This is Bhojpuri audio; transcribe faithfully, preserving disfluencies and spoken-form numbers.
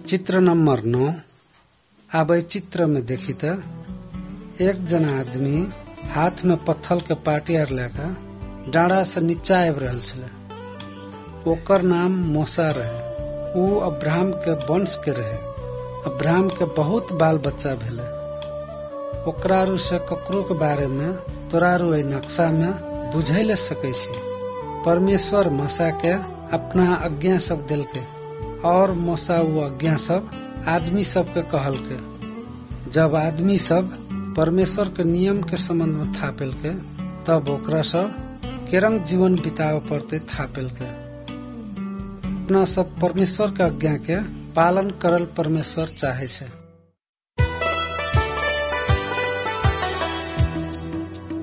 चित्र नंबर नौ। अब चित्र में देखी त एक जना आदमी हाथ में पत्थल के पाटियार लेकर डाँडा से नीचा आबि रहल छले। ओकर नाम मूसा रहे। ऊ अब्राहम के वंश के रहे। अब्राहम के बहुत बाल बच्चा भेले। ओकरारू से ककरो के बारे में तोरारू ए नक्शा में बुझे ले सकै छी। परमेश्वर मूसा के अपना आज्ञा सब दिलके और मूसा वो आज्ञा सब आदमी सब के कहल के। जब आदमी सब परमेश्वर के नियम के संबंध में थापेल के तब ओकरा सब केरंग जीवन बितावे पड़ते थापेल के। अपना सब परमेश्वर के आज्ञा के पालन करल परमेश्वर चाहे छे।